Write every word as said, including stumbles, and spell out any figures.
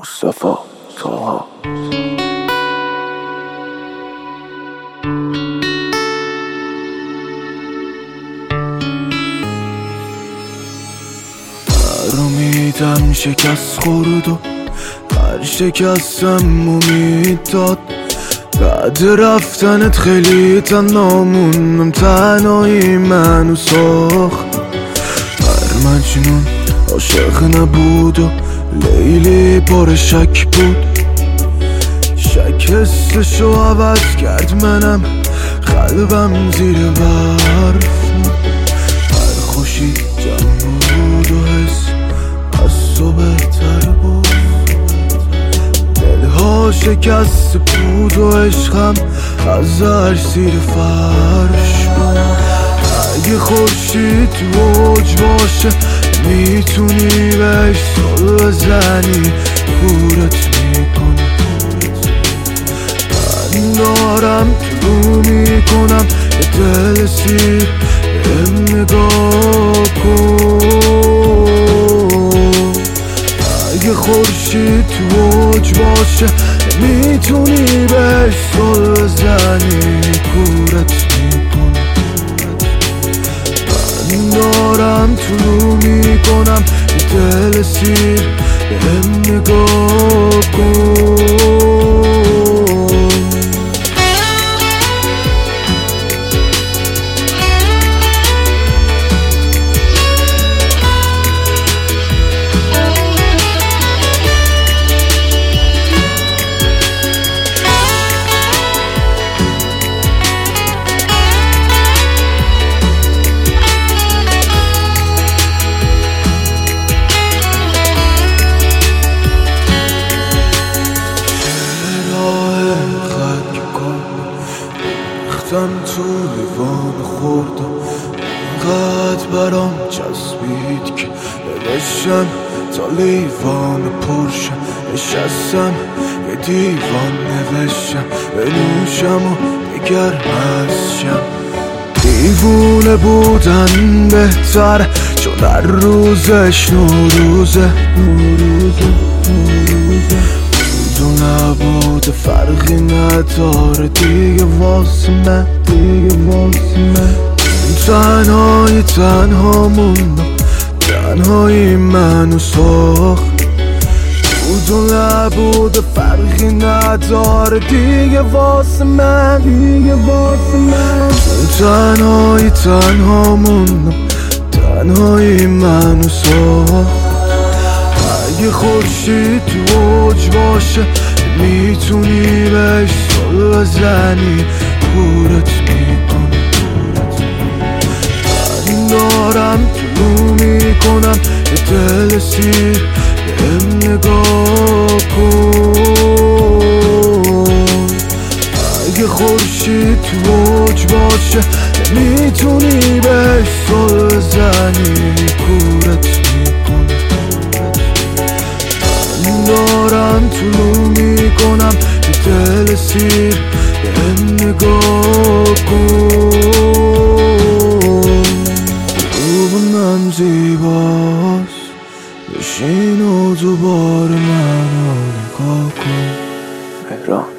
مصطفی طاها. هر امیدم شکست خورد و هر شکستم امید داد. بعد رفتنت خیلی تنها موندم، تنهایی منو ساخت. هر مجنون عاشق نبود و لیلی پر شک بود. شک حسشو عوض کرد، منم قلبم زیر برف. هر خوشی جمع بود و حس از تو بهتر بود. دلها شکست بود و عشقم از هر زیر فرش بود. اگه خورشید موج باشه میتونی بهش سل بزنی، پورت میکنی. من دارم تو میکنم یه دل سیر، بهم نگاه کن. اگه خورشید موج باشه میتونی بهش سل بزنی، پورت میکنی. من دارم طلوع میکنم یه دل سیر، بهم نگاه کن. رفتم تو لیوان خوردم، انقدر برام چسبید که نوشتم تا لیوان پرشم. نشستم یه دیوان نوشتم، بنوشم و بگرم ازشم. دیوونه بودن بهتر چون هر روزش نوروزه. تو نبود فرقی نداره دیگه واسه من، دیگه واسه من. تنهایی تنها موندم، تنهایی منو ساخت. تو نبود فرقی نداره دیگه واسه من، دیگه واسه من. تنهایی تنها موندم، تنهایی منو ساخت. اگه خورشید تو اوج باشه میتونی بهش سل بزنی، پورت میکنی. من دارم طلوع میکنم یه دل سیر، بهم نگاه کن. اگه خورشید تو اوج باشه میتونی بهش سل بزنی، پورت میکنی. من دارم طلوع میکنم یه دل سیر، بهم نگاه کن. روب من زیباست، بشین و دوباره منو نگاه کن. مهران.